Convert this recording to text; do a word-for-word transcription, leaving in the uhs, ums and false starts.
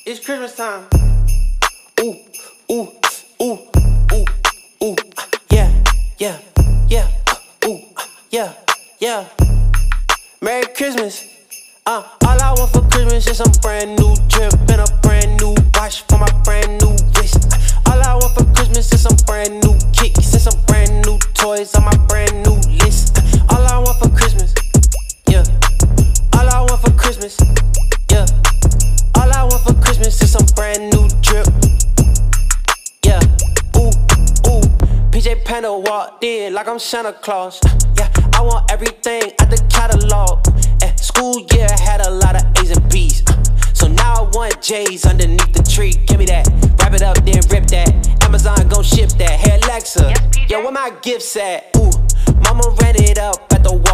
It's Christmas time. Ooh, ooh, ooh, ooh, ooh, uh, yeah, yeah, yeah, uh, ooh, uh, yeah, yeah. Merry Christmas. Uh, all I want for Christmas is some brand new drip and a brand new watch for my brand new wrist. Uh, all I want for Christmas is some brand new kicks and some brand new toys on my brand new list. Uh, all I want for Christmas, yeah. All I want for Christmas, yeah. All I want for Christmas is some brand new drip, yeah. Ooh, ooh. P J Panda walked in like I'm Santa Claus. Uh, yeah, I want everything at the catalog. Uh, school year had a lot of A's and B's. Uh, so now I want J's underneath the tree. Give me that, wrap it up, then rip that. Amazon gon' ship that. Hey Alexa, yes, P J? yo, where my gifts at? Ooh, mama ran it up at the